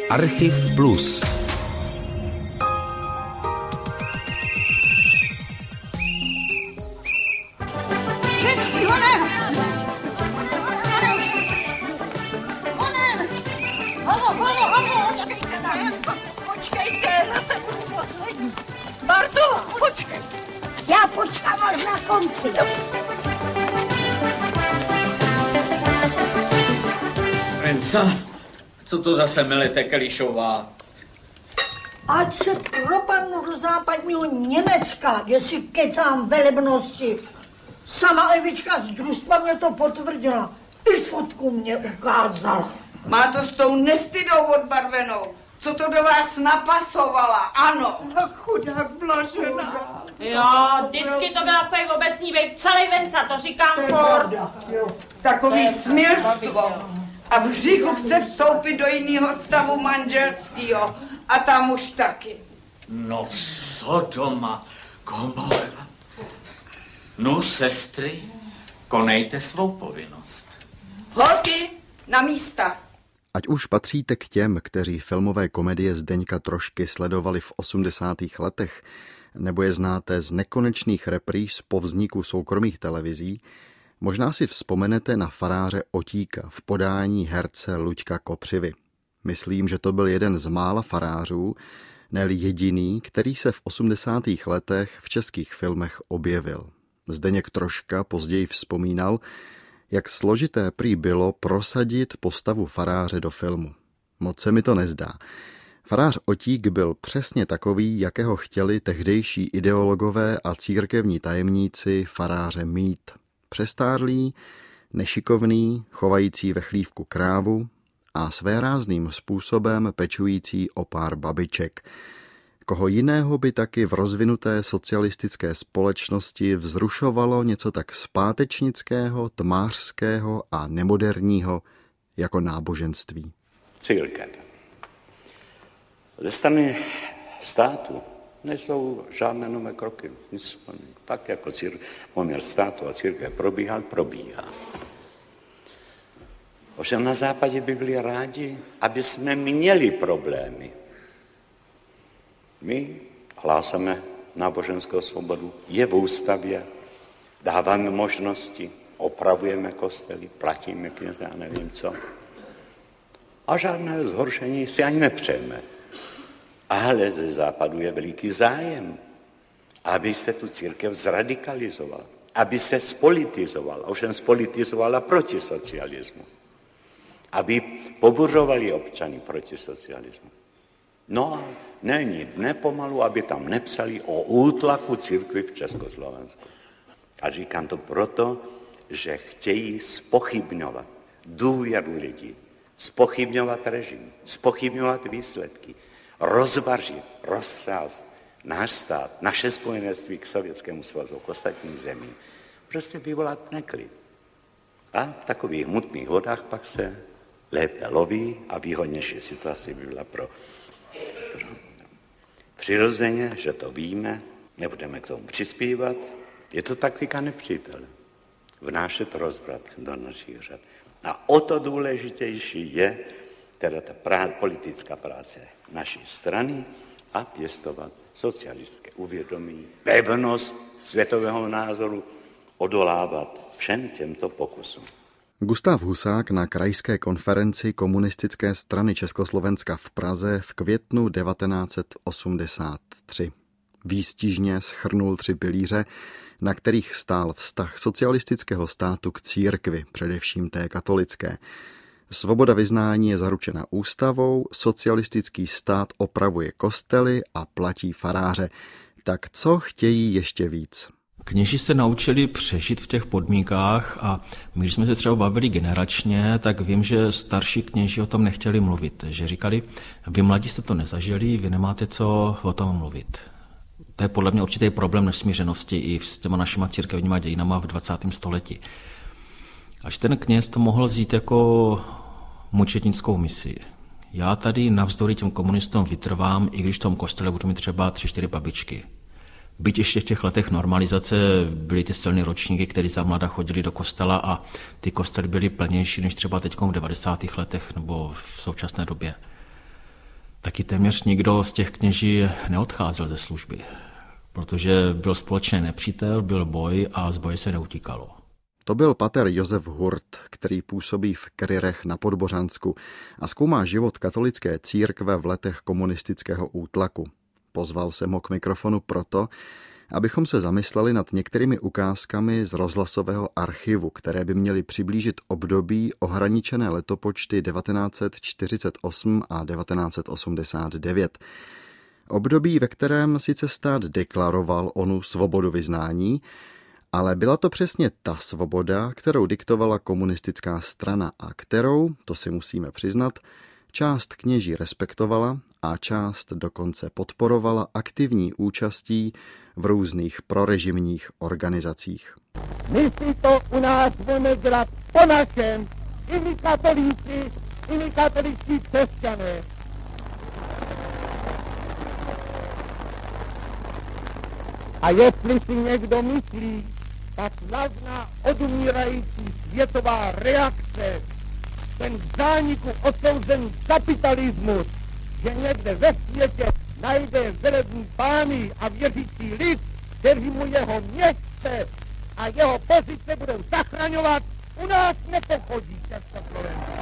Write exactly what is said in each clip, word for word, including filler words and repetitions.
Archiv Plus. Já počkám až na konci. Renca, co to zase melete, Kelišová? Ať se propadnu do západního Německa, jestli kecám velebnosti. Sama Evička z družstva mě to potvrdila. I fotku mě ukázala. Má to s tou nestydou odbarvenou, co to do vás napasovala, ano. A chudák Blažená. Jo, vždycky to byl takový obecní vejk, celý venca, to říkám furt. Takový smilstvo. A v hříchu chce vstoupit do jiného stavu manželského. A tam už taky. No, Sodoma, Gomorra. No, sestry, konejte svou povinnost. Holky, na místa. Ať už patříte k těm, kteří filmové komedie Zdeňka Trošky sledovali v osmdesátých letech, nebo je znáte z nekonečných repríz po vzniku soukromých televizí, možná si vzpomenete na faráře Otíka v podání herce Luďka Kopřivy. Myslím, že to byl jeden z mála farářů, ne-li jediný, který se v osmdesátých letech v českých filmech objevil. Zdeněk Troška později vzpomínal, jak složité prý bylo prosadit postavu faráře do filmu. Moc se mi to nezdá. Farář Otík byl přesně takový, jakého chtěli tehdejší ideologové a církevní tajemníci faráře mít. Přestárlý, nešikovný, chovající ve chlívku krávu a svérázným způsobem pečující o pár babiček. Koho jiného by taky v rozvinuté socialistické společnosti vzrušovalo něco tak zpátečnického, tmářského a nemoderního jako náboženství. Církev. Ze strany státu nejsou žádné nové kroky. Tak jako cír, poměr státu a církev probíhal, probíhá. Ovšem na západě by byli rádi, aby jsme měli problémy. My hlásáme náboženskou svobodu, je v ústavě, dáváme možnosti, opravujeme kostely, platíme kněze a nevím co. A žádné zhoršení si ani nepřejeme. Ale ze západu je veliký zájem, aby se tu církev zradikalizovala, aby se spolitizovala, ovšem spolitizovala proti socialismu, aby pobuřovali občany proti socialismu. No a není dne pomalu, aby tam nepsali o útlaku církvi v Československu. A říkám to proto, že chtějí zpochybňovat důvěru lidí, zpochybňovat režim, zpochybňovat výsledky, rozvařit, roztrást náš stát, naše spojenectví k Sovětskému svazu, k ostatním zemím. Prostě vyvolat neklid. A v takových mutných vodách pak se lépe loví a výhodnější situace by byla pro, pro přirozeně, že to víme, nebudeme k tomu přispívat. Je to taktika nepřítele. Vnášet rozvrat do našich řad. A o to důležitější je teda ta prá- politická práce naší strany a pěstovat socialistické uvědomí, pevnost světového názoru, odolávat všem těmto pokusům. Gustav Husák na krajské konferenci Komunistické strany Československa v Praze v květnu devatenáct set osmdesát tři. Výstižně shrnul tři pilíře, na kterých stál vztah socialistického státu k církvi, především té katolické. Svoboda vyznání je zaručena ústavou, socialistický stát opravuje kostely a platí faráře. Tak co chtějí ještě víc? Kněži se naučili přežít v těch podmínkách a my, když jsme se třeba bavili generačně, tak vím, že starší kněži o tom nechtěli mluvit. Že říkali, vy mladí jste to nezažili, vy nemáte co o tom mluvit. To je podle mě určitý problém nesmířenosti i s těma našima církevníma dějinama v dvacátém století. Až ten kněz to mohl vzít jako mučednickou misi. Já tady navzdory těm komunistům vytrvám, i když v tom kostele budu mít třeba tři, čtyři babičky. Byť ještě v těch letech normalizace byly ty silné ročníky, které za mladá chodili do kostela a ty kostely byly plnější než třeba teď v devadesátých letech nebo v současné době. taky téměř nikdo z těch kněží neodcházel ze služby, protože byl společný nepřítel, byl boj a z boje se neutíkalo. To byl pater Josef Hurt, který působí v Kryrech na Podbořansku a zkoumá život katolické církve v letech komunistického útlaku. Pozval jsem ho k mikrofonu proto, abychom se zamysleli nad některými ukázkami z rozhlasového archivu, které by měly přiblížit období ohraničené letopočty devatenáct set čtyřicet osm a devatenáct set osmdesát devět. Období, ve kterém sice stát deklaroval onu svobodu vyznání, ale byla to přesně ta svoboda, kterou diktovala komunistická strana a kterou, to si musíme přiznat, část kněží respektovala a část dokonce podporovala aktivní účastí v různých prorežimních organizacích. My si to u nás budeme dělat po našem, i my katolíci, i my katoličtí křesťané. A jestli si někdo myslí, tak vlažná odumírající světová reakce, ten v zániku odsouzený kapitalismus, že někde ve světě najde velební pány a věřící lid, kteří mu jeho městce a jeho pozice budou zachraňovat, u nás nepochodí Československo.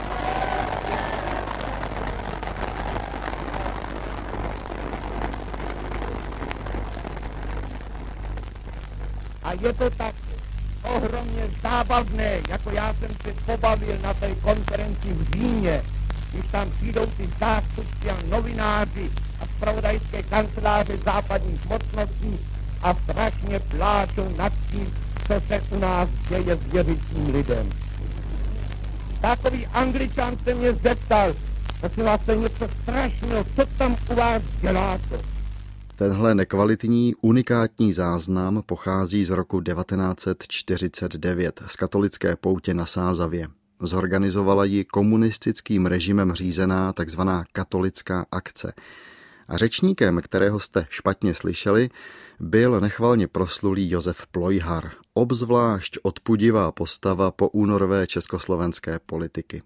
A je to tak ohromně zábavné, jako já jsem se pobavil na té konferenci v Římě, když tam přijdou ty zástupci a novináři a zpravodajské kanceláře západních mocností a strašně pláčou nad tím, co se u nás děje s věřícím lidem. Takový Angličan se mě zeptal, prosím vás, to je něco strašného, co tam u vás děláte? Tenhle nekvalitní, unikátní záznam pochází z roku devatenáct set čtyřicet devět z katolické poutě na Sázavě. Zorganizovala ji komunistickým režimem řízená takzvaná katolická akce. A řečníkem, kterého jste špatně slyšeli, byl nechvalně proslulý Josef Plojhar, obzvlášť odpudivá postava po únorové československé politiky.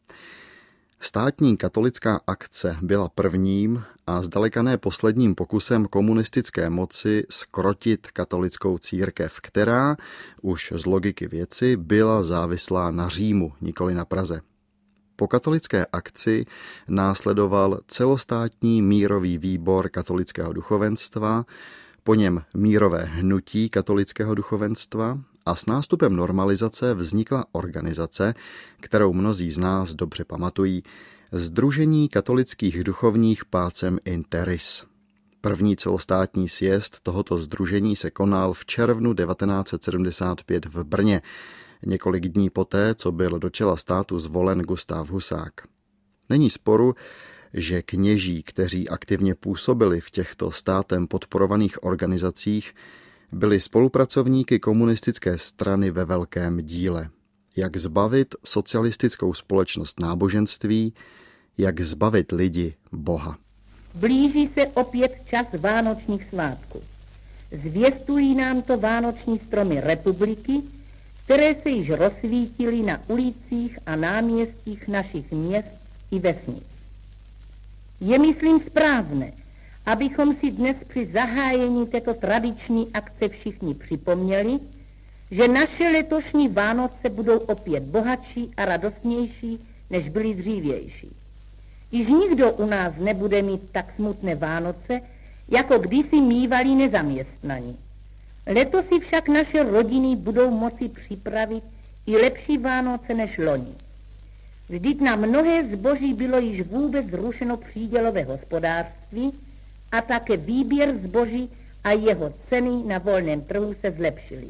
Státní katolická akce byla prvním a zdaleka ne posledním pokusem komunistické moci zkrotit katolickou církev, která, už z logiky věci, byla závislá na Římu, nikoli na Praze. Po katolické akci následoval celostátní mírový výbor katolického duchovenstva, po něm mírové hnutí katolického duchovenstva a s nástupem normalizace vznikla organizace, kterou mnozí z nás dobře pamatují, Sdružení katolických duchovních Pacem in Terris. První celostátní sjezd tohoto sdružení se konal v červnu devatenáct set sedmdesát pět v Brně, několik dní poté, co byl do čela státu zvolen Gustav Husák. Není sporu, že kněží, kteří aktivně působili v těchto státem podporovaných organizacích, byli spolupracovníky komunistické strany ve velkém díle. Jak zbavit socialistickou společnost náboženství, jak zbavit lidi Boha. Blíží se opět čas vánočních svátků. Zvěstují nám to vánoční stromy republiky, které se již rozsvítily na ulicích a náměstích našich měst i vesnic. Je, myslím, správné, abychom si dnes při zahájení této tradiční akce všichni připomněli, že naše letošní Vánoce budou opět bohatší a radostnější, než byly dřívější. Již nikdo u nás nebude mít tak smutné Vánoce, jako kdysi mívali nezaměstnaní. Letos si však naše rodiny budou moci připravit i lepší Vánoce než loni. Vždyť na mnohé zboží bylo již vůbec zrušeno přídělové hospodářství a také výběr zboží a jeho ceny na volném trhu se zlepšily.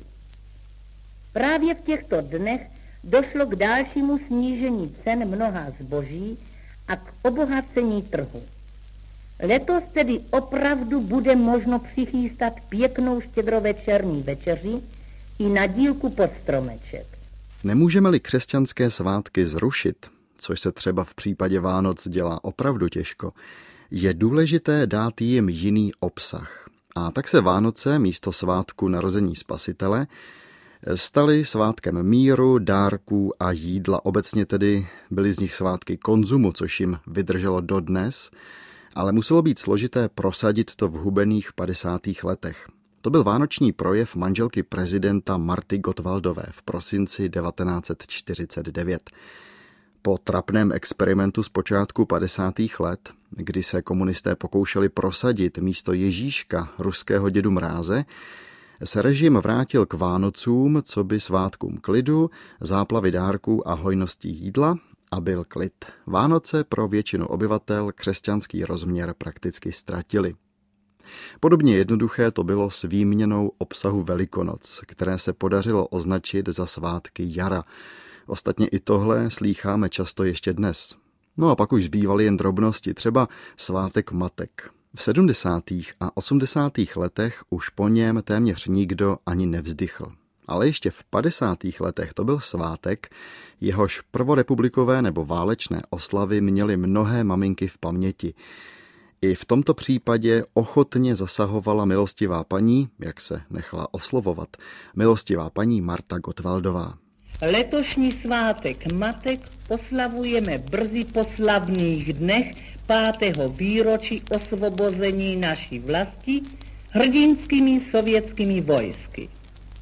Právě v těchto dnech došlo k dalšímu snížení cen mnoha zboží a k obohacení trhu. Letos tedy opravdu bude možno přichystat pěknou štědrovečerní večeři i na dílku pod stromeček. Nemůžeme-li křesťanské svátky zrušit, což se třeba v případě Vánoc dělá opravdu těžko, je důležité dát jim jiný obsah. A tak se Vánoce místo svátku narození Spasitele staly svátkem míru, dárků a jídla. Obecně tedy byly z nich svátky konzumu, což jim vydrželo dodnes. Ale muselo být složité prosadit to v hubených padesátých letech. To byl vánoční projev manželky prezidenta Marty Gottwaldové v prosinci devatenáct set čtyřicet devět. Po trapném experimentu z počátku padesátých let, kdy se komunisté pokoušeli prosadit místo Ježíška ruského dědu Mráze, se režim vrátil k Vánocům, coby svátkům klidu, záplavy dárků a hojností jídla a byl klid. Vánoce pro většinu obyvatel křesťanský rozměr prakticky ztratili. Podobně jednoduché to bylo s výměnou obsahu Velikonoc, které se podařilo označit za svátky jara. Ostatně i tohle slýcháme často ještě dnes. No a pak už zbývaly jen drobnosti, třeba svátek matek. V sedmdesátých a osmdesátých letech už po něm téměř nikdo ani nevzdychl. Ale ještě v padesátých letech to byl svátek, jehož prvorepublikové nebo válečné oslavy měly mnohé maminky v paměti. I v tomto případě ochotně zasahovala milostivá paní, jak se nechala oslovovat, milostivá paní Marta Gottwaldová. Letošní svátek matek oslavujeme brzy po slavných dnech pátého výročí osvobození naší vlasti hrdinskými sovětskými vojsky.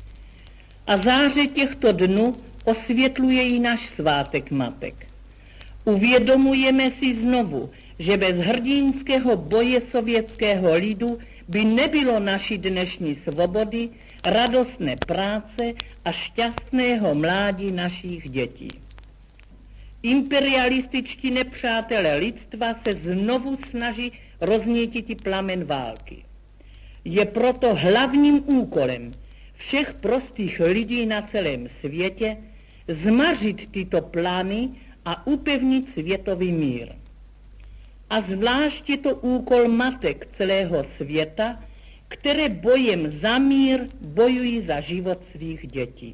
A záře těchto dnů osvětluje i náš svátek matek. Uvědomujeme si znovu, že bez hrdinského boje sovětského lidu by nebylo naší dnešní svobody, radostné práce a šťastného mládí našich dětí. Imperialističtí nepřátelé lidstva se znovu snaží roznítit plamen války. Je proto hlavním úkolem všech prostých lidí na celém světě zmařit tyto plány a upevnit světový mír. A zvlášť je to úkol matek celého světa, které bojem za mír bojují za život svých dětí.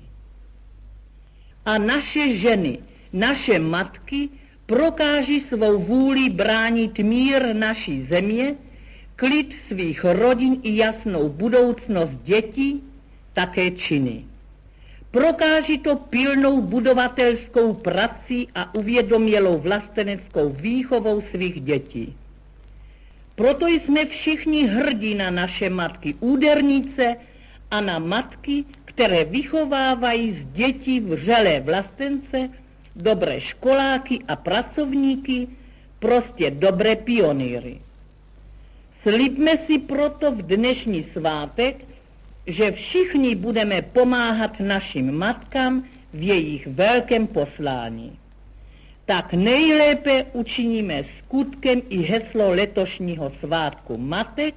A naše ženy, naše matky prokáží svou vůli bránit mír naší země, klid svých rodin i jasnou budoucnost dětí také činy. Prokáží to pilnou budovatelskou prací a uvědomělou vlasteneckou výchovou svých dětí. Proto jsme všichni hrdí na naše matky údernice a na matky, které vychovávají z dětí vřelé vlastence, dobré školáky a pracovníky, prostě dobré pionýry. Slibme si proto v dnešní svátek, že všichni budeme pomáhat našim matkám v jejich velkém poslání. Tak nejlépe učiníme skutkem i heslo letošního svátku matek,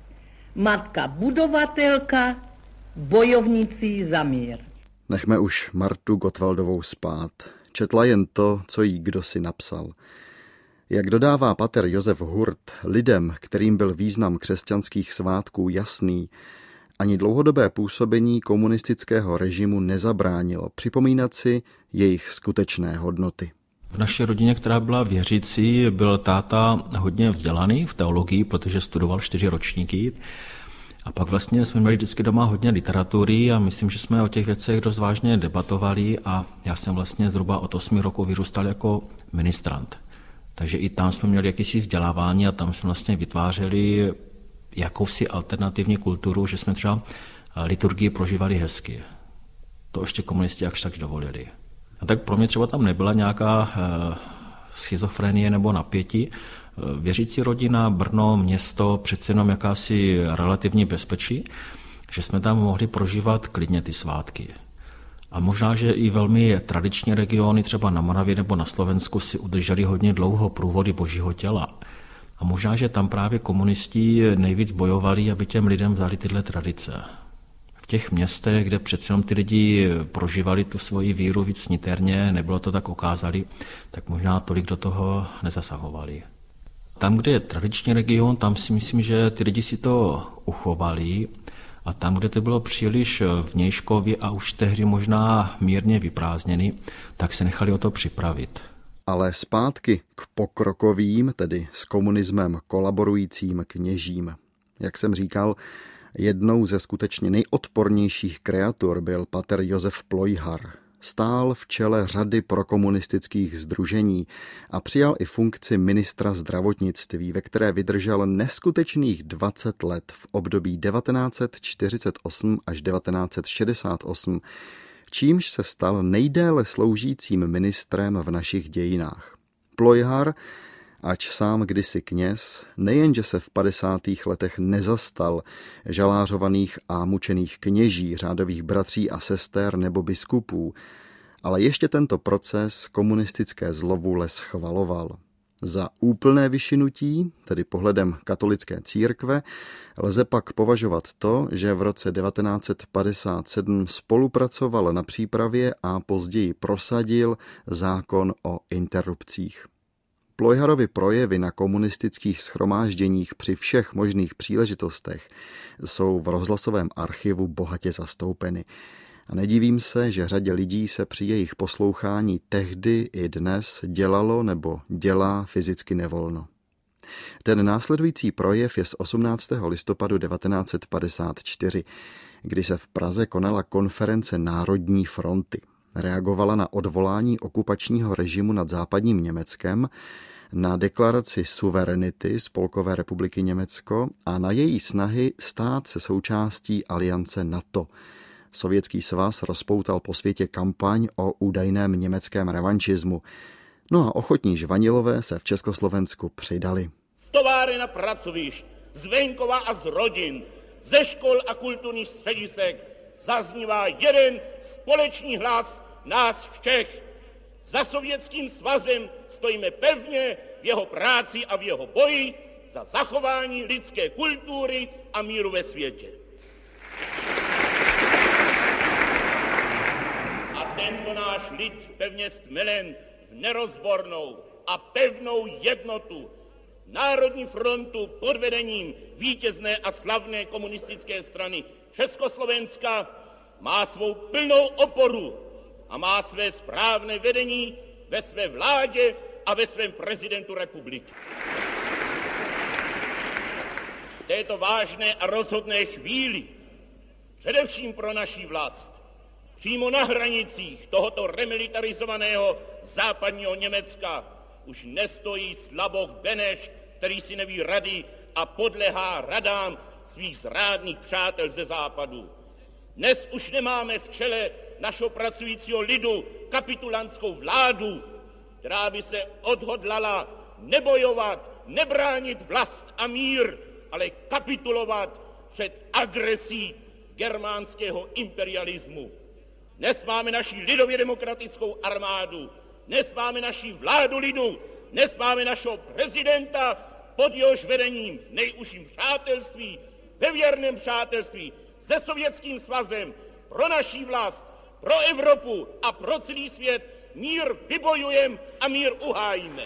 matka budovatelka, bojovnicí za mír. Nechme už Martu Gottwaldovou spát. Četla jen to, co jí kdosi napsal. Jak dodává pater Josef Hurt, lidem, kterým byl význam křesťanských svátků jasný, ani dlouhodobé působení komunistického režimu nezabránilo připomínat si jejich skutečné hodnoty. V naší rodině, která byla věřící, byl táta hodně vzdělaný v teologii, protože studoval čtyři ročníky. A pak vlastně jsme měli vždycky doma hodně literatury a myslím, že jsme o těch věcech dost vážně debatovali a já jsem vlastně zhruba od osmi roku vyrůstal jako ministrant. Takže i tam jsme měli jakýsi vzdělávání a tam jsme vlastně vytvářeli jakousi alternativní kulturu, že jsme třeba liturgii prožívali hezky. To ještě komunisti jakž tak dovolili. A tak pro mě třeba tam nebyla nějaká schizofrenie nebo napětí. Věřící rodina, Brno, město, přece jenom jakási relativní bezpečí, že jsme tam mohli prožívat klidně ty svátky. A možná, že i velmi tradiční regiony, třeba na Moravě nebo na Slovensku, si udrželi hodně dlouho průvody Božího těla. A možná, že tam právě komunisti nejvíc bojovali, aby těm lidem vzali tyhle tradice. V těch městech, kde přece jenom ty lidi prožívali tu svoji víru víc niterně, nebylo to tak okázali, tak možná tolik do toho nezasahovali. Tam, kde je tradiční region, tam si myslím, že ty lidi si to uchovali a tam, kde to bylo příliš vnějškově a už tehdy možná mírně vyprázdněný, tak se nechali o to připravit. Ale zpátky k pokrokovým, tedy s komunismem kolaborujícím kněžím. Jak jsem říkal, jednou ze skutečně nejodpornějších kreatur byl pater Josef Plojhar. Stál v čele řady prokomunistických sdružení a přijal i funkci ministra zdravotnictví, ve které vydržel neskutečných dvacet let v období devatenáct set čtyřicet osm až devatenáct set šedesát osm, čímž se stal nejdéle sloužícím ministrem v našich dějinách. Plojhar, ač sám kdysi kněz, nejenže se v padesátých letech nezastal žalářovaných a mučených kněží, řádových bratří a sester nebo biskupů, ale ještě tento proces komunistické zlovůle schvaloval. Za úplné vyšinutí, tedy pohledem katolické církve, lze pak považovat to, že v roce devatenáct set padesát sedm spolupracoval na přípravě a později prosadil zákon o interrupcích. Plojharovy projevy na komunistických shromážděních při všech možných příležitostech jsou v rozhlasovém archivu bohatě zastoupeny. A nedivím se, že řadě lidí se při jejich poslouchání tehdy i dnes dělalo nebo dělá fyzicky nevolno. Ten následující projev je z osmnáctého listopadu devatenáct set padesát čtyři, kdy se v Praze konala konference Národní fronty. Reagovala na odvolání okupačního režimu nad západním Německem, na deklaraci suverenity Spolkové republiky Německo a na její snahy stát se součástí aliance NATO. Sovětský svaz rozpoutal po světě kampaň o údajném německém revanšismu. No a ochotní žvanilové se v Československu přidali. Z továren a pracovišť, z venkova a z rodin, ze škol a kulturních středisek zaznívá jeden společný hlas nás všech. Za Sovětským svazem stojíme pevně v jeho práci a v jeho boji za zachování lidské kultury a míru ve světě. A tento náš lid pevně stmelen v nerozbornou a pevnou jednotu Národní frontu pod vedením vítězné a slavné komunistické strany Československa má svou plnou oporu a má své správné vedení ve své vládě a ve svém prezidentu republiky. V této vážné a rozhodné chvíli, především pro naši vlast, přímo na hranicích tohoto remilitarizovaného západního Německa už nestojí Slaboch Beneš, který si neví rady a podlehá radám svých zrádných přátel ze západu. Dnes už nemáme v čele našeho pracujícího lidu kapitulantskou vládu, která by se odhodlala nebojovat, nebránit vlast a mír, ale kapitulovat před agresí germánského imperialismu. Dnes máme naši lidově demokratickou armádu, dnes máme naši vládu lidu, dnes máme našeho prezidenta pod jehož vedením v nejužším přátelství, ve věrném přátelství se Sovětským svazem pro naši vlast, pro Evropu a pro celý svět mír vybojujeme a mír uhájíme.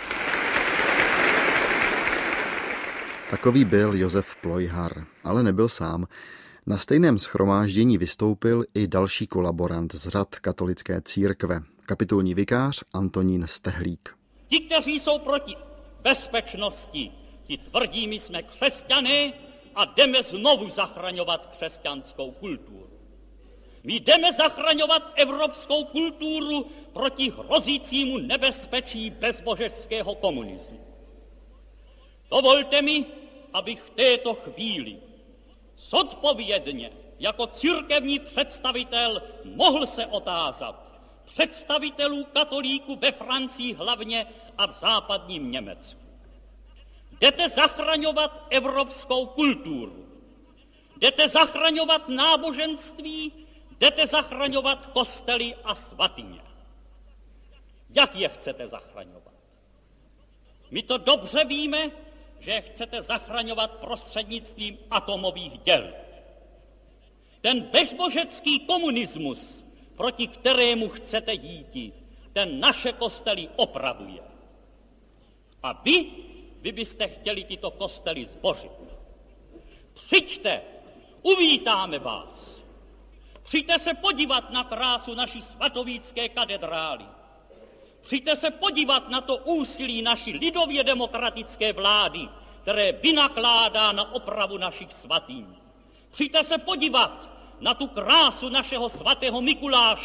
Takový byl Josef Plojhar, ale nebyl sám. Na stejném shromáždění vystoupil i další kolaborant z řad katolické církve, kapitulní vikář Antonín Stehlík. Ti, kteří jsou proti bezpečnosti, ti tvrdí, my jsme křesťané a jdeme znovu zachraňovat křesťanskou kulturu. My jdeme zachraňovat evropskou kulturu proti hrozícímu nebezpečí bezbožeckého komunismu. Dovolte mi, abych v této chvíli zodpovědně jako církevní představitel mohl se otázat představitelů katolíků ve Francii hlavně a v západním Německu. Jdete zachraňovat evropskou kulturu, jdete zachraňovat náboženství, jdete zachraňovat kostely a svatyně. Jak je chcete zachraňovat? My to dobře víme, že je chcete zachraňovat prostřednictvím atomových děl. Ten bezbožecký komunismus, proti kterému chcete jít, ten naše kostely opravuje. A vy, vy byste chtěli tyto kostely zbořit. Přijďte, uvítáme vás. Přijďte se podívat na krásu naší svatovícké katedrály. Přijďte se podívat na to úsilí naší lidově demokratické vlády, které vynakládá na opravu našich svatým. Přijďte se podívat na tu krásu našeho svatého Mikuláše,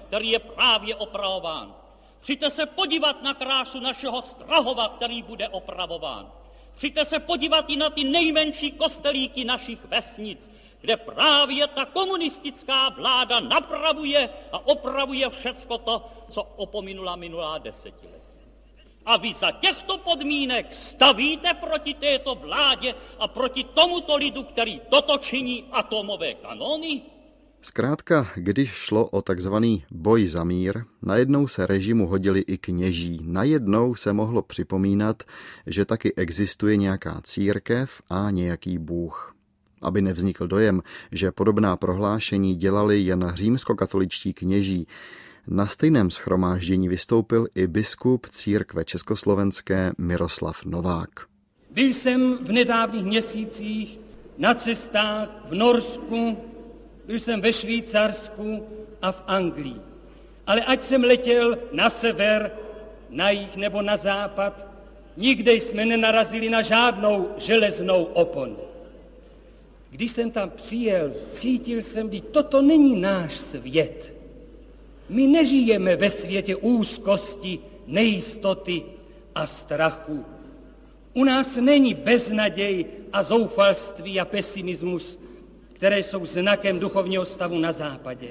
který je právě opravován. Přijďte se podívat na krásu našeho Strahova, který bude opravován. Přijďte se podívat i na ty nejmenší kostelíky našich vesnic, kde právě ta komunistická vláda napravuje a opravuje všecko to, co opominula minulá desetiletí. A vy za těchto podmínek stavíte proti této vládě a proti tomuto lidu, který toto činí, atomové kanony? Zkrátka, když šlo o takzvaný boj za mír, najednou se režimu hodili i kněží. Najednou se mohlo připomínat, že taky existuje nějaká církev a nějaký Bůh. Aby nevznikl dojem, že podobná prohlášení dělali jen římskokatoličtí kněží, na stejném shromáždění vystoupil i biskup církve československé Miroslav Novák. Byl jsem v nedávných měsících na cestách v Norsku, byl jsem ve Švýcarsku a v Anglii. Ale ať jsem letěl na sever, na jih nebo na západ, nikde jsme nenarazili na žádnou železnou oponu. Když jsem tam přijel, cítil jsem, že toto není náš svět. My nežijeme ve světě úzkosti, nejistoty a strachu. U nás není beznaděj a zoufalství a pesimismus, které jsou znakem duchovního stavu na západě.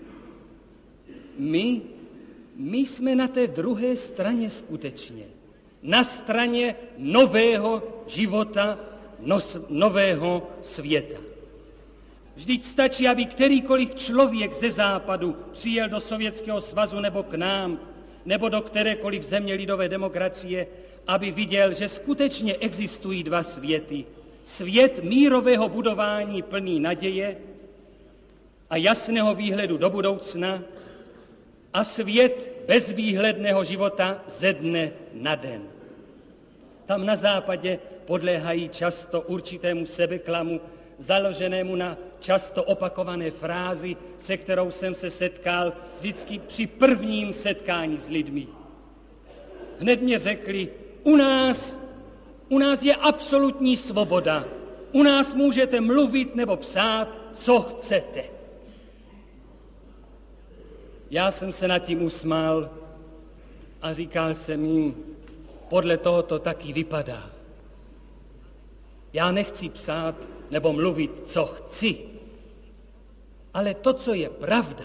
My, my jsme na té druhé straně skutečně. Na straně nového života, nos, nového světa. Vždyť stačí, aby kterýkoliv člověk ze západu přijel do Sovětského svazu nebo k nám, nebo do kterékoliv země lidové demokracie, aby viděl, že skutečně existují dva světy. Svět mírového budování plný naděje a jasného výhledu do budoucna a svět bezvýhledného života ze dne na den. Tam na západě podléhají často určitému sebeklamu, založenému na často opakované frázi, se kterou jsem se setkal vždycky při prvním setkání s lidmi. Hned mě řekli, u nás, u nás je absolutní svoboda. U nás můžete mluvit nebo psát, co chcete. Já jsem se nad tím usmál a říkal jsem jim, podle toho to taky vypadá. Já nechci psát nebo mluvit, co chci, ale to, co je pravda,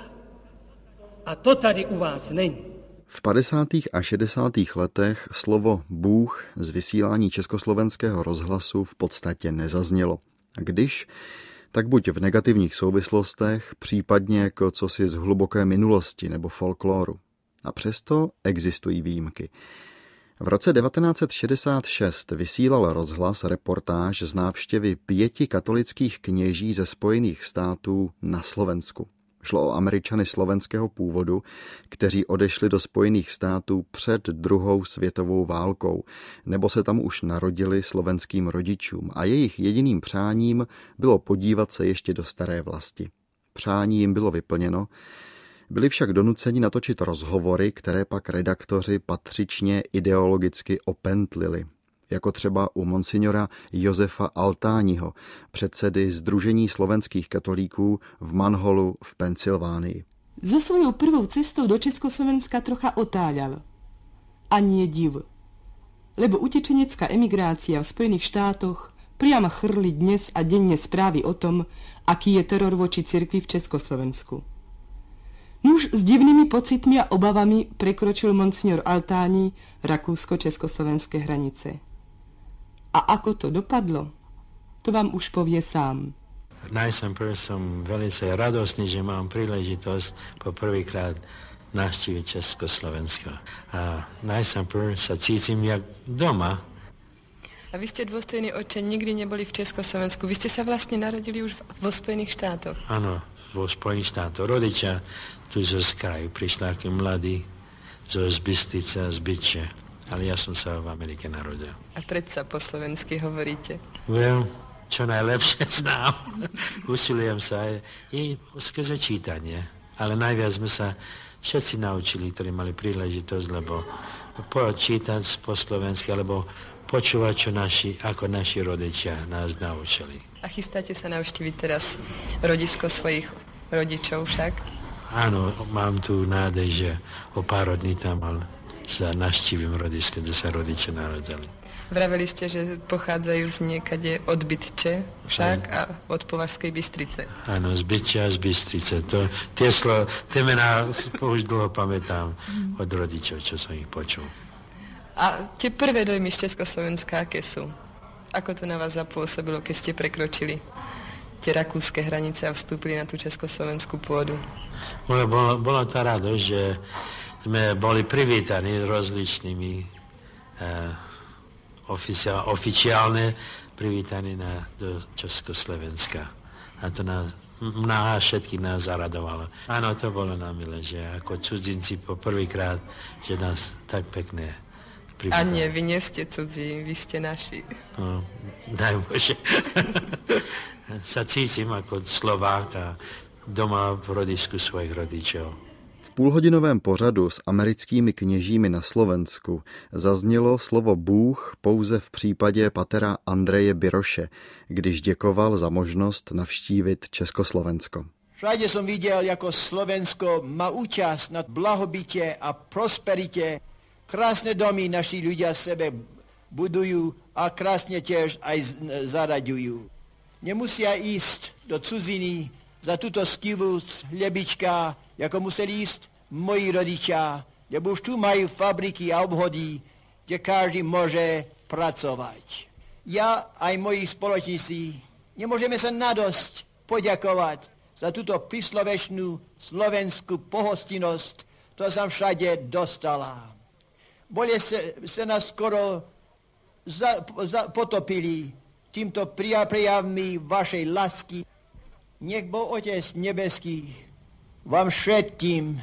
a to tady u vás není. V padesátých a šedesátých letech slovo Bůh z vysílání československého rozhlasu v podstatě nezaznělo. A když, tak buď v negativních souvislostech, případně jako cosi z hluboké minulosti nebo folkloru. A přesto existují výjimky. V roce devatenáct set šedesát šest vysílal rozhlas reportáž z návštěvy pěti katolických kněží ze Spojených států na Slovensku. Šlo o Američany slovenského původu, kteří odešli do Spojených států před druhou světovou válkou, nebo se tam už narodili slovenským rodičům a jejich jediným přáním bylo podívat se ještě do staré vlasti. Přání jim bylo vyplněno, byli však donuceni natočit rozhovory, které pak redaktoři patřičně ideologicky opentlili, jako třeba u monsignora Josefa Altániho, předsedy Sdružení slovenských katolíků v Manholu v Pensylvánii. So svojou prvou cestou do Československa trocha otáľal. A nie div. Lebo utečenecká emigrácia v Spojených štátoch priamo chrli dnes a denne správy o tom, aký je teror voči cirkvi v Československu. Nuž s divnými pocitmi a obavami prekročil monsignor Altáni rakúsko-československé hranice. A ako to dopadlo, to vám už povie sám. Najprv som velice radostný, že mám príležitosť po prvýkrát navštíviť Československo. A najprv sa cítim jak doma. A vy ste, dôstojný otče, nikdy neboli v Československu. Vy ste sa vlastne narodili už vo Spojených štátoch. Áno, vo Spojených štátoch. Rodičia tu zo kraju prišli ako mladí, zo Bystrice, z Byče. Ale ja som sa v Amerike narodil. A predsa po slovensky hovoríte? Well, čo najlepšie znám. Usilujem sa aj i skrze čítanie. Ale najviac sme sa všetci naučili, ktorí mali príležitosť, lebo počítať po slovensky, alebo počúvať, čo naši, ako naši rodičia nás naučili. A chystáte sa navštíviť teraz rodisko svojich rodičov však? Áno, mám tu nádej, že o pár dní tam sa navštívim rodisko, kde sa rodiče narodili. Vraveli ste, že pochádzajú z niekade od Bytče však a od Považskej Bystrice. Áno, z Bytče a z Bystrice. To, tie, slo, tie mená už dlho pamätám od rodičov, čo som ich počul. A tie prvé dojmy z Československa, aké sú? Ako to na vás zapôsobilo, keď ste prekročili tie rakúske hranice a vstúpili na tú československú pôdu? Bolo, bolo to radosť, že sme boli privítaní rozličnými eh, Oficiál, oficiálne privítaní na, do Československa. A to nás, mnoha všetkých nás zaradovalo. Áno, to bolo nám milé, že ako cudzinci po prvýkrát, že nás tak pekne privítali. A nie, vy nie ste cudzí, vy ste naši. No, daj Bože. Sa cítim ako Slovák a doma v rodisku svojich rodičov. V půlhodinovém pořadu s americkými kněžími na Slovensku zaznělo slovo Bůh pouze v případě patera Andreje Biroše, když děkoval za možnost navštívit Československo. Všade som videl, ako Slovensko má účasť na blahobyte a prosperite. Krásne domy naši ľudia sebe budujú a krásne tiež aj zaraďujú. Nemusia ísť do cudziny za túto skivu hlebička, jako museli ísť moji rodičia, lebo už tu majú fabriky a obchody, kde každý môže pracovať. Ja aj moji spoločníci nemôžeme sa nadosť poďakovať za túto príslovečnú slovenskú pohostinnosť, to som všade dostala. Boli sa nás skoro za, za, potopili týmto prejavmi vašej lásky. Nech Boh Otec nebeský vám všetkým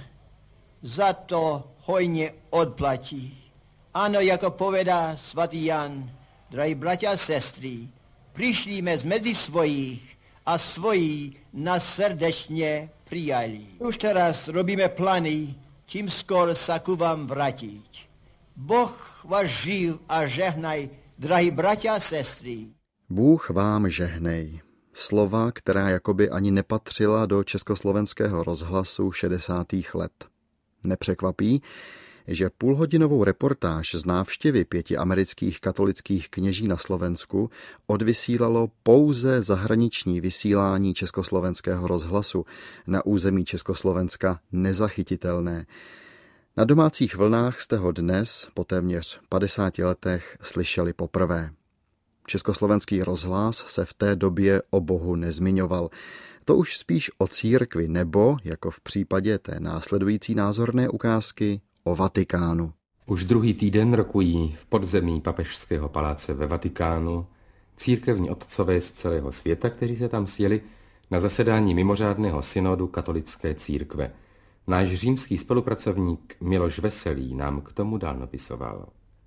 za to hojne odplatí. Áno, ako povedá svätý Jan, drahí bratia a sestry, prišlíme z medzi svojich a svoji nás srdečne prijali. Už teraz robíme plány, čím skôr sa ku vám vrátiť. Boh vás živ a žehnaj, drahí bratia a sestry. Bůh vám žehnej. Slova, která jakoby ani nepatřila do československého rozhlasu šedesátých let. Nepřekvapí, že půlhodinovou reportáž z návštěvy pěti amerických katolických kněží na Slovensku odvysílalo pouze zahraniční vysílání československého rozhlasu, na území Československa nezachytitelné. Na domácích vlnách jste ho dnes, po téměř padesáti letech, slyšeli poprvé. Československý rozhlas se v té době o Bohu nezmiňoval. To už spíš o církvi nebo, jako v případě té následující názorné ukázky, o Vatikánu. Už druhý týden rokují v podzemí papežského paláce ve Vatikánu církevní otcové z celého světa, kteří se tam sjeli na zasedání mimořádného synodu katolické církve. Náš římský spolupracovník Miloš Veselý nám k tomu dál napisoval.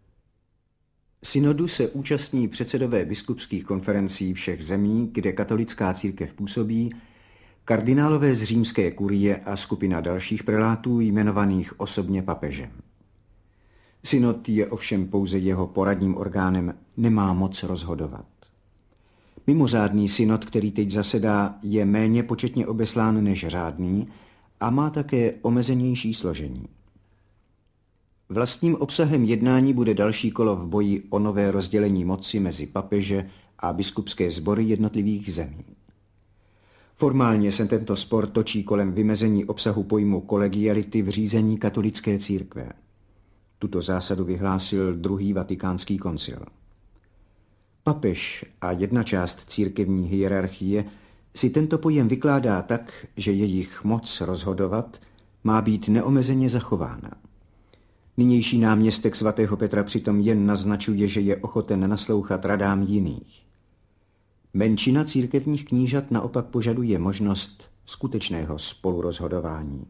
Synodu se účastní předsedové biskupských konferencí všech zemí, kde katolická církev působí, kardinálové z římské kurie a skupina dalších prelátů jmenovaných osobně papežem. Synod je ovšem pouze jeho poradním orgánem, nemá moc rozhodovat. Mimořádný synod, který teď zasedá, je méně početně obeslán než řádný a má také omezenější složení. Vlastním obsahem jednání bude další kolo v boji o nové rozdělení moci mezi papeže a biskupské sbory jednotlivých zemí. Formálně se tento spor točí kolem vymezení obsahu pojmu kolegiality v řízení katolické církve. Tuto zásadu vyhlásil druhý vatikánský koncil. Papež a jedna část církevní hierarchie si tento pojem vykládá tak, že jejich moc rozhodovat má být neomezeně zachována. Nynější náměstek svatého Petra přitom jen naznačuje, že je ochoten naslouchat radám jiných. Menšina církevních knížat naopak požaduje možnost skutečného spolurozhodování.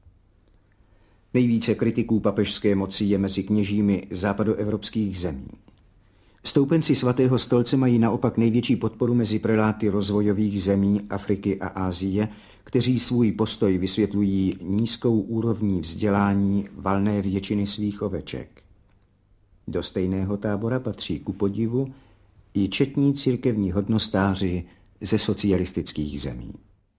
Nejvíce kritiků papežské moci je mezi kněžími západoevropských zemí. Stoupenci svatého stolce mají naopak největší podporu mezi preláty rozvojových zemí Afriky a Asie, kteří svůj postoj vysvětlují nízkou úrovní vzdělání valné většiny svých oveček. Do stejného tábora patří ku podivu i četní církevní hodnostáři ze socialistických zemí.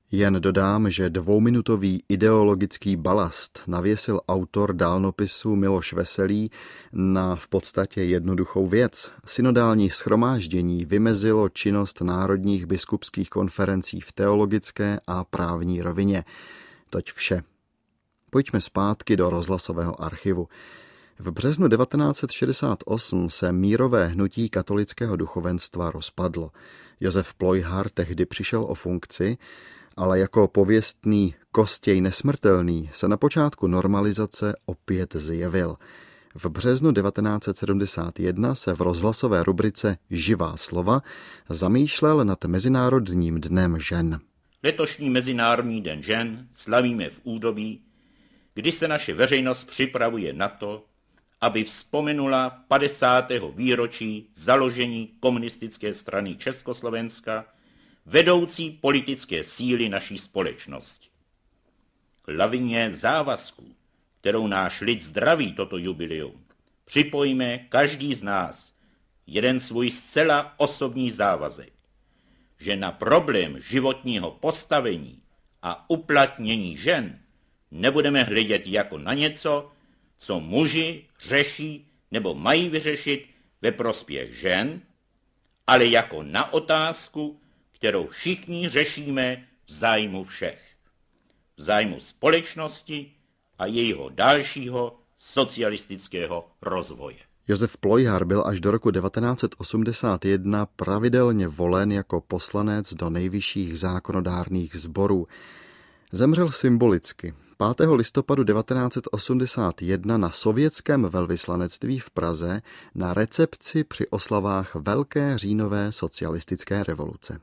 Jen dodám, že dvouminutový ideologický balast navěsil autor dálnopisu Miloš Veselý na v podstatě jednoduchou věc. Synodální shromáždění vymezilo činnost národních biskupských konferencí v teologické a právní rovině. Toť vše. Pojďme zpátky do rozhlasového archivu. V březnu devatenáct set šedesát osm se mírové hnutí katolického duchovenstva rozpadlo. Josef Plojhar tehdy přišel o funkci, ale jako pověstný Kostěj nesmrtelný se na počátku normalizace opět zjevil. V březnu devatenáct set sedmdesát jedna se v rozhlasové rubrice Živá slova zamýšlel nad Mezinárodním dnem žen. Letošní Mezinárodní den žen slavíme v údobí, kdy se naše veřejnost připravuje na to, aby vzpomenula padesátého výročí založení komunistické strany Československa, vedoucí politické síly naší společnosti. K lavině závazků, kterou náš lid zdraví toto jubileum, připojíme každý z nás jeden svůj zcela osobní závazek, že na problém životního postavení a uplatnění žen nebudeme hledět jako na něco, co muži řeší nebo mají vyřešit ve prospěch žen, ale jako na otázku, kterou všichni řešíme v zájmu všech. V zájmu společnosti a jejího dalšího socialistického rozvoje. Josef Plojhar byl až do roku devatenáct set osmdesát jedna pravidelně volen jako poslanec do nejvyšších zákonodárných sborů. Zemřel symbolicky pátého listopadu devatenáct set osmdesát jedna na sovětském velvyslanectví v Praze na recepci při oslavách Velké říjnové socialistické revoluce.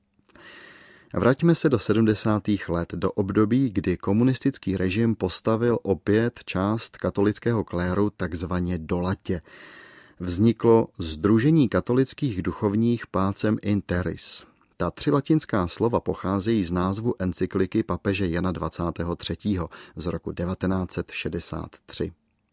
Vraťme se do sedmdesátých let, do období, kdy komunistický režim postavil opět část katolického kléru takzvaně do latě. Vzniklo Sdružení katolických duchovních Pacem in Terris. Ta tři latinská slova pocházejí z názvu encykliky papeže Jana dvacátého třetího z roku devatenáct set šedesát tři.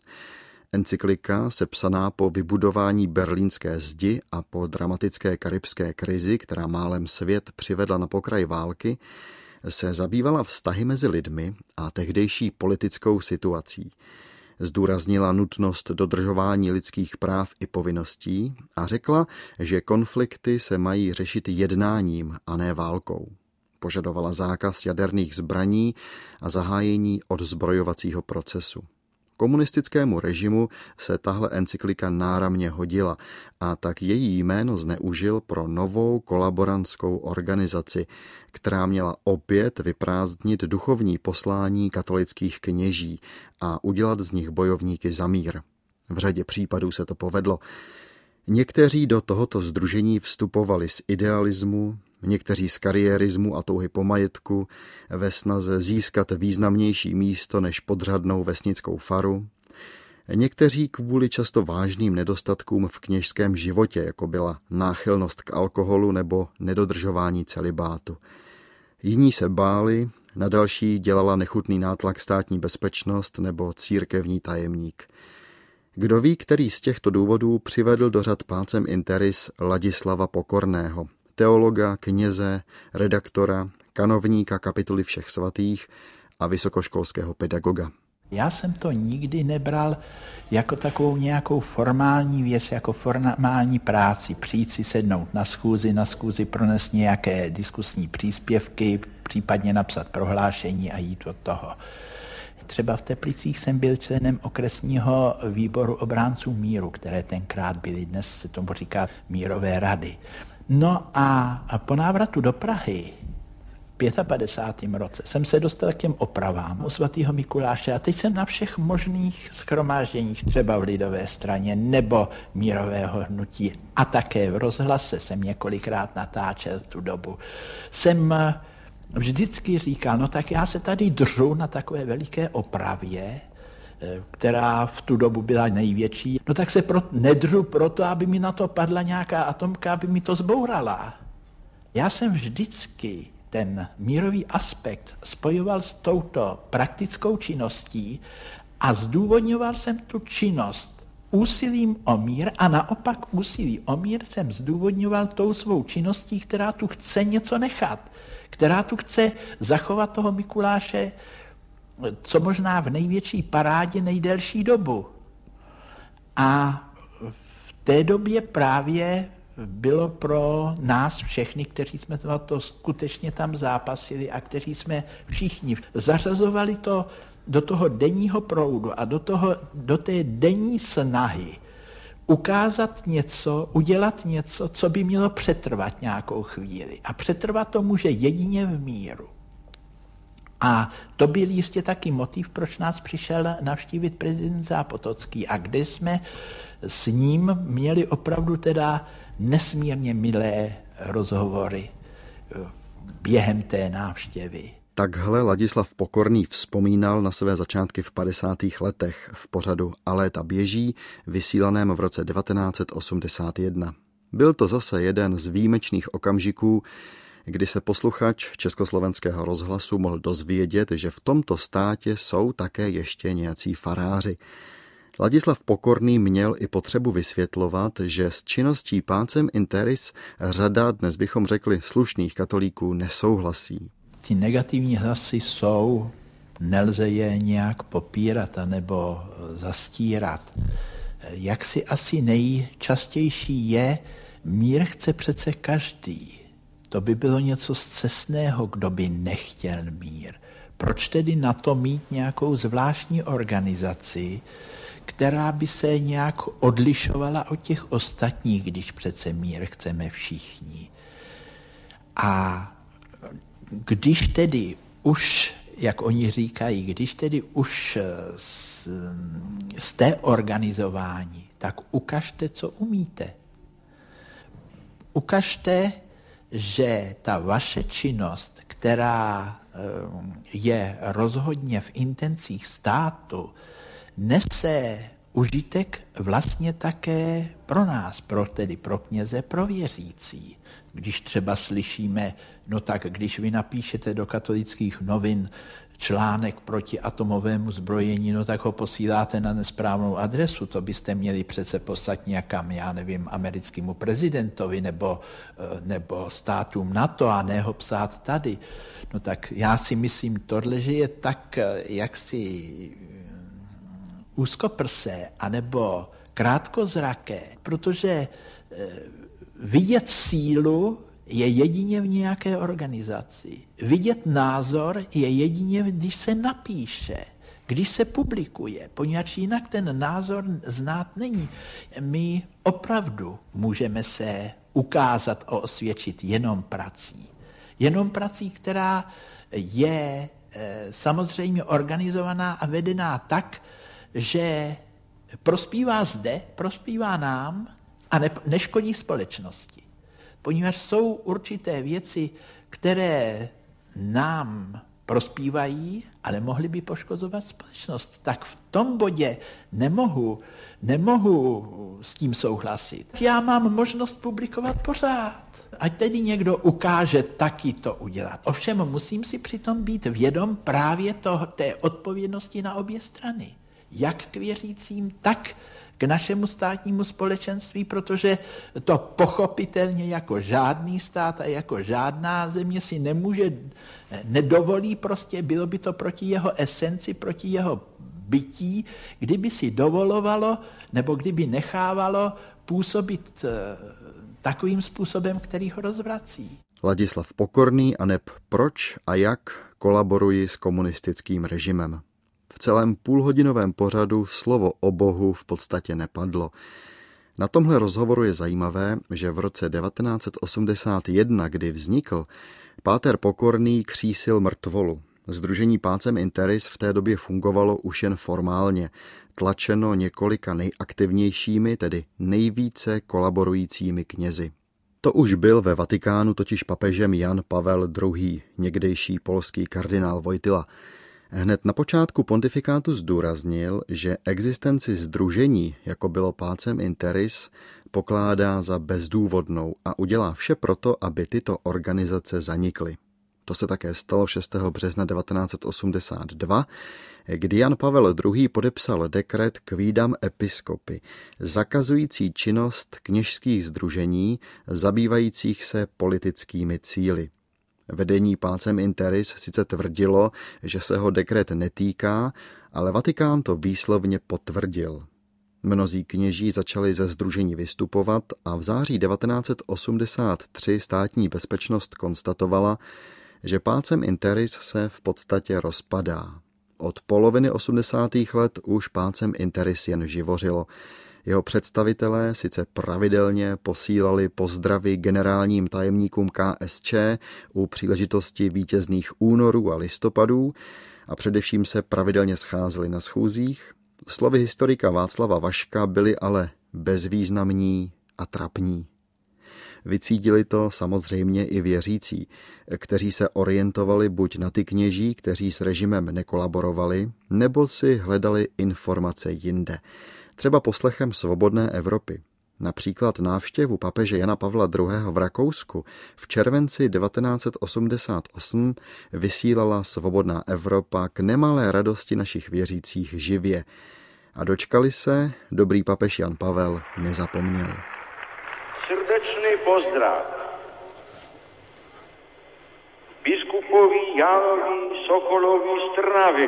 Encyklika, sepsaná po vybudování berlínské zdi a po dramatické karibské krizi, která málem svět přivedla na pokraj války, se zabývala vztahy mezi lidmi a tehdejší politickou situací. Zdůraznila nutnost dodržování lidských práv i povinností a řekla, že konflikty se mají řešit jednáním a ne válkou. Požadovala zákaz jaderných zbraní a zahájení odzbrojovacího procesu. Komunistickému režimu se tahle encyklika náramně hodila a tak její jméno zneužil pro novou kolaborantskou organizaci, která měla opět vyprázdnit duchovní poslání katolických kněží a udělat z nich bojovníky za mír. V řadě případů se to povedlo. Někteří do tohoto sdružení vstupovali z idealismu, někteří z kariérismu a touhy po majetku, ve snaze získat významnější místo než podřadnou vesnickou faru. Někteří kvůli často vážným nedostatkům v kněžském životě, jako byla náchylnost k alkoholu nebo nedodržování celibátu. Jiní se báli, na další dělala nechutný nátlak státní bezpečnost nebo církevní tajemník. Kdo ví, který z těchto důvodů přivedl do řad Pacem in Terris Ladislava Pokorného, teologa, kněze, redaktora, kanovníka kapituly všech svatých a vysokoškolského pedagoga. Já jsem to nikdy nebral jako takovou nějakou formální věc, jako formální práci, přijít si sednout na schůzi, na schůzi pronést nějaké diskusní příspěvky, případně napsat prohlášení a jít od toho. Třeba v Teplicích jsem byl členem okresního výboru obránců míru, které tenkrát byly, dnes se tomu říká mírové rady. No a po návratu do Prahy v padesátém pátém roce jsem se dostal k těm opravám u svatého Mikuláše a teď jsem na všech možných shromážděních, třeba v Lidové straně nebo mírového hnutí a také v rozhlase jsem několikrát natáčel tu dobu, jsem vždycky říkal, no tak já se tady držu na takové veliké opravě, která v tu dobu byla největší, no tak se pro, nedržu proto, aby mi na to padla nějaká atomka, aby mi to zbourala. Já jsem vždycky ten mírový aspekt spojoval s touto praktickou činností a zdůvodňoval jsem tu činnost úsilím o mír a naopak úsilí o mír jsem zdůvodňoval tou svou činností, která tu chce něco nechat, která tu chce zachovat toho Mikuláše co možná v největší parádě nejdelší dobu. A v té době právě bylo pro nás všechny, kteří jsme to, to skutečně tam zápasili a kteří jsme všichni zařazovali to do toho denního proudu a do, toho, do té denní snahy ukázat něco, udělat něco, co by mělo přetrvat nějakou chvíli. A přetrvat to může jedině v míru. A to byl jistě taky motiv, proč nás přišel navštívit prezident Zápotocký a kde jsme s ním měli opravdu teda nesmírně milé rozhovory během té návštěvy. Takhle Ladislav Pokorný vzpomínal na své začátky v padesátých letech v pořadu A léta běží, vysílaném v roce devatenáct set osmdesát jedna. Byl to zase jeden z výjimečných okamžiků, kdy se posluchač Československého rozhlasu mohl dozvědět, že v tomto státě jsou také ještě nějací faráři. Ladislav Pokorný měl i potřebu vysvětlovat, že s činností Pacem in terris řada, dnes bychom řekli, slušných katolíků nesouhlasí. Ty negativní hlasy jsou, nelze je nějak popírat anebo zastírat. Jak si asi nejčastější je, mír chce přece každý. To by bylo něco scestného, kdo by nechtěl mír. Proč tedy na to mít nějakou zvláštní organizaci, která by se nějak odlišovala od těch ostatních, když přece mír chceme všichni. A když tedy už, jak oni říkají, když tedy už jste organizováni, tak ukažte, co umíte. Ukažte, že ta vaše činnost, která je rozhodně v intencích státu, nese užitek vlastně také pro nás, pro tedy pro kněze, pro věřící. Když třeba slyšíme, no tak když vy napíšete do katolických novin článek proti atomovému zbrojení, no tak ho posíláte na nesprávnou adresu, to byste měli přece poslat nějakam, já nevím, americkému prezidentovi nebo, nebo státům NATO a ne ho psát tady. No tak já si myslím, tohle, že je tak jaksi úzkoprsé anebo krátkozraké, protože vidět sílu je jedině v nějaké organizaci. Vidět názor je jedině, když se napíše, když se publikuje, poněvadž jinak ten názor znát není. My opravdu můžeme se ukázat a osvědčit jenom prací. Jenom prací, která je e, samozřejmě organizovaná a vedená tak, že prospívá zde, prospívá nám a ne, neškodí společnosti. Poněvadž jsou určité věci, které nám prospívají, ale mohly by poškozovat společnost. Tak v tom bodě nemohu, nemohu s tím souhlasit. Já mám možnost publikovat pořád. Ať tedy někdo ukáže taky to udělat. Ovšem musím si přitom být vědom právě toho, té odpovědnosti na obě strany. Jak k věřícím, tak k našemu státnímu společenství, protože to pochopitelně jako žádný stát a jako žádná země si nemůže, nedovolí prostě, bylo by to proti jeho esenci, proti jeho bytí, kdyby si dovolovalo nebo kdyby nechávalo působit takovým způsobem, který ho rozvrací. Ladislav Pokorný a neb proč a jak kolaboruji s komunistickým režimem. V celém půlhodinovém pořadu slovo o Bohu v podstatě nepadlo. Na tomhle rozhovoru je zajímavé, že v roce devatenáct set osmdesát jedna, kdy vznikl, páter Pokorný křísil mrtvolu. Sdružení Pacem in terris v té době fungovalo už jen formálně, tlačeno několika nejaktivnějšími, tedy nejvíce kolaborujícími knězi. To už byl ve Vatikánu totiž papežem Jan Pavel druhý., někdejší polský kardinál Wojtyla. Hned na počátku pontifikátu zdůraznil, že existenci sdružení, jako bylo Pacem in terris, pokládá za bezdůvodnou a udělá vše proto, aby tyto organizace zanikly. To se také stalo šestého března devatenáct set osmdesát dva, kdy Jan Pavel druhý. Podepsal dekret Quidam episcopi, zakazující činnost kněžských sdružení zabývajících se politickými cíli. Vedení Pacem in Terris sice tvrdilo, že se ho dekret netýká, ale Vatikán to výslovně potvrdil. Mnozí kněží začali ze sdružení vystupovat a v září devatenáct set osmdesát tři státní bezpečnost konstatovala, že Pacem in Terris se v podstatě rozpadá. Od poloviny osmdesátých let už Pacem in Terris jen živořilo. Jeho představitelé sice pravidelně posílali pozdravy generálním tajemníkům K S Č u příležitosti vítězných únorů a listopadů a především se pravidelně scházeli na schůzích. Slovy historika Václava Vaška byli ale bezvýznamní a trapní. Vycítili to samozřejmě i věřící, kteří se orientovali buď na ty kněží, kteří s režimem nekolaborovali, nebo si hledali informace jinde. Třeba poslechem Svobodné Evropy. Například návštěvu papeže Jana Pavla druhého. v Rakousku v červenci devatenáct set osmdesát osm vysílala Svobodná Evropa k nemalé radosti našich věřících živě. A dočkali se, dobrý papež Jan Pavel nezapomněl. Srdečný pozdrav biskupovi Jánovi Sokolovi z Trnavy.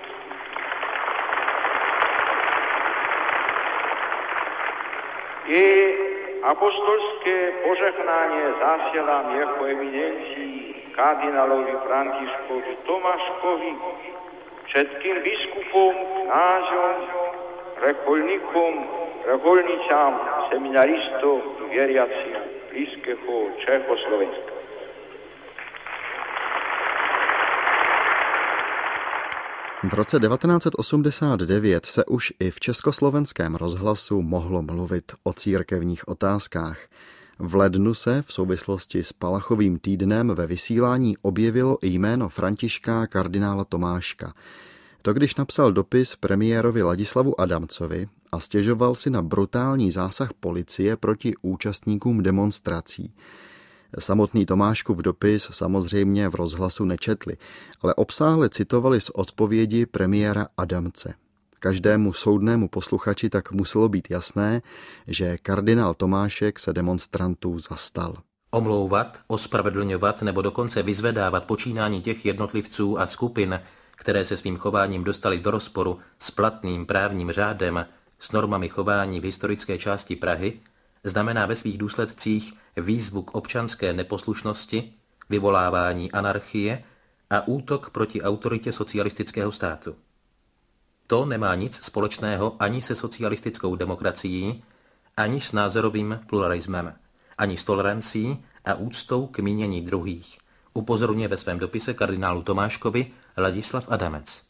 I apostolské požehnanie zasielam jeho eminencii kardinálovi Františkovi Tomáškovi, všetkým biskupom, kňazom, reholníkom, reholnicám, seminaristom, veriacim blízkeho Čechoslovenska. V roce devatenáct set osmdesát devět se už i v československém rozhlasu mohlo mluvit o církevních otázkách. V lednu se v souvislosti s Palachovým týdnem ve vysílání objevilo i jméno Františka kardinála Tomáška. To když napsal dopis premiérovi Ladislavu Adamcovi a stěžoval si na brutální zásah policie proti účastníkům demonstrací. Samotný Tomáškův dopis samozřejmě v rozhlasu nečetli, ale obsáhle citovali z odpovědi premiéra Adamce. Každému soudnému posluchači tak muselo být jasné, že kardinál Tomášek se demonstrantů zastal. Omlouvat, ospravedlňovat nebo dokonce vyzvedávat počínání těch jednotlivců a skupin, které se svým chováním dostali do rozporu s platným právním řádem, s normami chování v historické části Prahy, znamená ve svých důsledcích výzvu k občanské neposlušnosti, vyvolávání anarchie a útok proti autoritě socialistického státu. To nemá nic společného ani se socialistickou demokracií, ani s názorovým pluralismem, ani s tolerancí a úctou k mínění druhých, upozorňuje ve svém dopise kardinálu Tomáškovi Ladislav Adamec.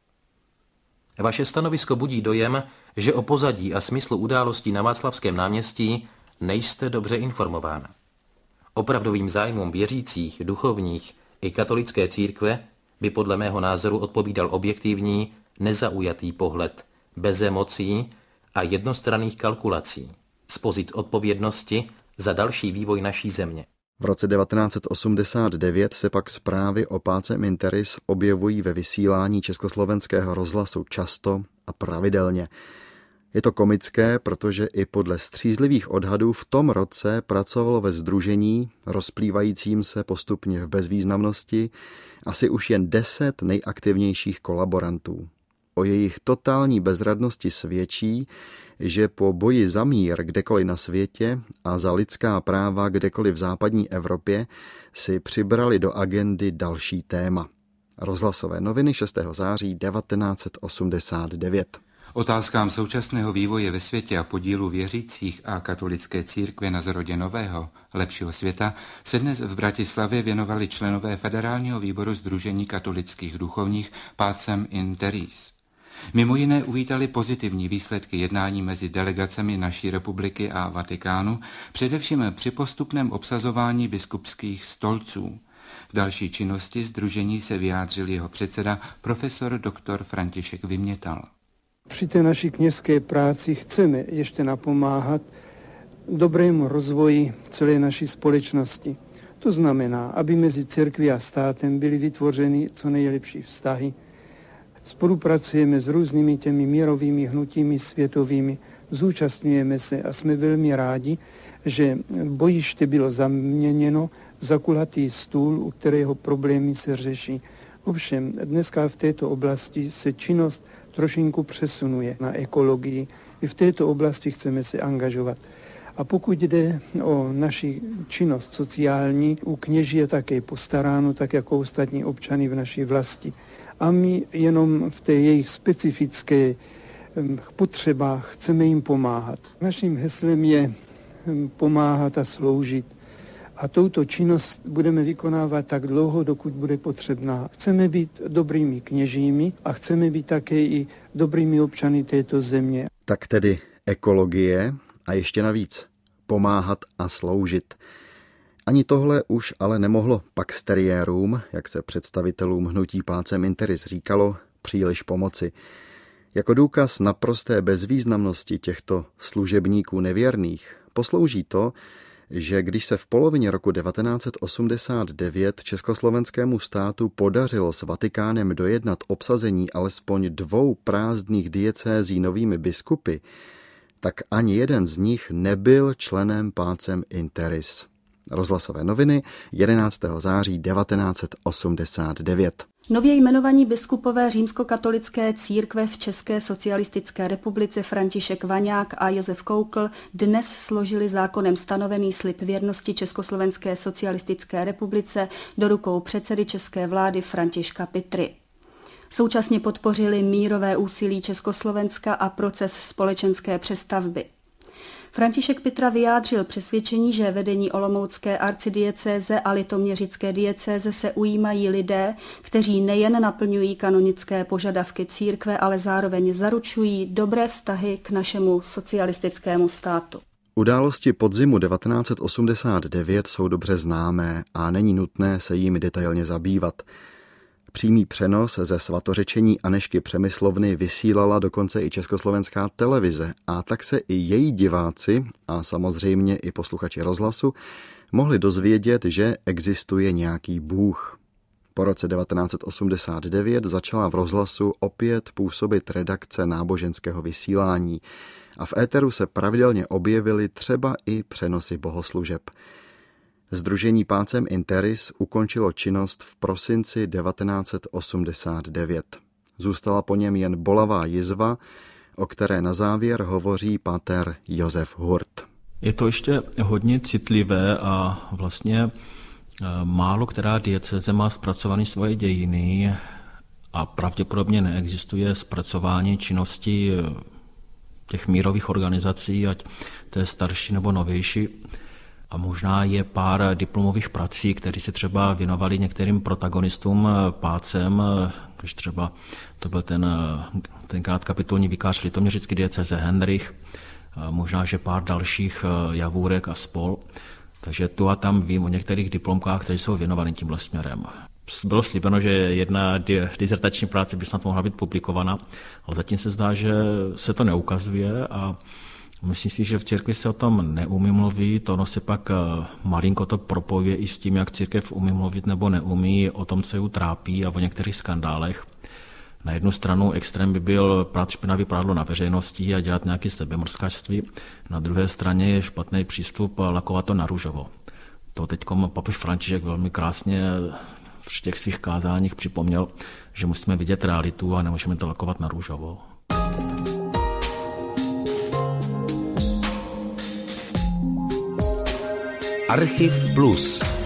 Vaše stanovisko budí dojem, že o pozadí a smyslu událostí na Václavském náměstí nejste dobře informován. Opravdovým zájmům věřících, duchovních i katolické církve by podle mého názoru odpovídal objektivní, nezaujatý pohled, bez emocí a jednostranných kalkulací, z pozic odpovědnosti za další vývoj naší země. V roce devatenáct set osmdesát devět se pak zprávy o Pacem in Terris objevují ve vysílání československého rozhlasu často a pravidelně. Je to komické, protože i podle střízlivých odhadů v tom roce pracovalo ve sdružení, rozplývajícím se postupně v bezvýznamnosti, asi už jen deset nejaktivnějších kolaborantů. O jejich totální bezradnosti svědčí, že po boji za mír kdekoliv na světě a za lidská práva kdekoliv v západní Evropě si přibrali do agendy další téma. Rozhlasové noviny šestého září devatenáct set osmdesát devět. Otázkám současného vývoje ve světě a podílu věřících a katolické církve na zrodě nového, lepšího světa se dnes v Bratislavě věnovali členové Federálního výboru Sdružení katolických duchovních Pacem in Terris. Mimo jiné uvítali pozitivní výsledky jednání mezi delegacemi naší republiky a Vatikánu, především při postupném obsazování biskupských stolců. K další činnosti sdružení se vyjádřil jeho předseda profesor doktor František Vymětal. Při té naší kněžské práci chceme ještě napomáhat dobrému rozvoji celé naší společnosti. To znamená, aby mezi církví a státem byly vytvořeny co nejlepší vztahy. Spolupracujeme s různými těmi mírovými hnutími světovými, zúčastňujeme se a jsme velmi rádi, že bojiště bylo zaměněno za kulatý stůl, u kterého problémy se řeší. Ovšem, dneska v této oblasti se činnost trošinku přesunuje na ekologii. I v této oblasti chceme se angažovat. A pokud jde o naši činnost sociální, u kněží je také postaráno, tak jako ostatní občany v naší vlasti. A my jenom v té jejich specifické potřebách chceme jim pomáhat. Naším heslem je pomáhat a sloužit. A touto činnost budeme vykonávat tak dlouho, dokud bude potřebná. Chceme být dobrými kněžími a chceme být také i dobrými občany této země. Tak tedy ekologie a ještě navíc pomáhat a sloužit. Ani tohle už ale nemohlo paxteriérům, jak se představitelům hnutí Pacem in Terris říkalo, příliš pomoci. Jako důkaz naprosté bezvýznamnosti těchto služebníků nevěrných poslouží to, že když se v polovině roku devatenáct set osmdesát devět československému státu podařilo s Vatikánem dojednat obsazení alespoň dvou prázdných diecézí novými biskupy, tak ani jeden z nich nebyl členem Pacem in Terris. Rozhlasové noviny jedenáctého září devatenáct set osmdesát devět. Nově jmenovaní biskupové římskokatolické církve v České socialistické republice František Vaňák a Josef Koukl dnes složili zákonem stanovený slib věrnosti Československé socialistické republice do rukou předsedy české vlády Františka Pitry. Současně podpořili mírové úsilí Československa a proces společenské přestavby. František Pitra vyjádřil přesvědčení, že vedení olomoucké arcidiecéze a litoměřické diecéze se ujímají lidé, kteří nejen naplňují kanonické požadavky církve, ale zároveň zaručují dobré vztahy k našemu socialistickému státu. Události podzimu devatenáct set osmdesát devět jsou dobře známé a není nutné se jimi detailně zabývat. Přímý přenos ze svatořečení Anežky Přemyslovny vysílala dokonce i československá televize a tak se i její diváci a samozřejmě i posluchači rozhlasu mohli dozvědět, že existuje nějaký Bůh. Po roce devatenáct set osmdesát devět začala v rozhlasu opět působit redakce náboženského vysílání a v éteru se pravidelně objevily třeba i přenosy bohoslužeb. Sdružení Pacem in Terris ukončilo činnost v prosinci devatenáct set osmdesát devět. Zůstala po něm jen bolavá jizva, o které na závěr hovoří páter Josef Hurt. Je to ještě hodně citlivé a vlastně málo která diecéze má zpracované svoje dějiny a pravděpodobně neexistuje zpracování činnosti těch mírových organizací, ať to je starší nebo novější. A možná je pár diplomových prací, které se třeba věnovali některým protagonistům Pácem, když třeba to byl ten tenkrát kapitolní vikář litoměřické diecéze Henrich, možná, že pár dalších Javůrek a spol. Takže tu a tam vím o některých diplomkách, které jsou věnovány tímhle směrem. Bylo slíbeno, že jedna dizertační práce by snad mohla být publikovaná, ale zatím se zdá, že se to neukazuje a myslím si, že v církvi se o tom neumí mluvit, ono se pak malinko to propojuje i s tím, jak církev umí mluvit nebo neumí, o tom, co ji trápí a o některých skandálech. Na jednu stranu extrém by byl prát špinavý prádlo na veřejnosti a dělat nějaké sebemrskačství, na druhé straně je špatný přístup lakovat to na růžovo. To teď papež František velmi krásně v těch svých kázáních připomněl, že musíme vidět realitu a nemůžeme to lakovat na růžovo. Archiv Plus.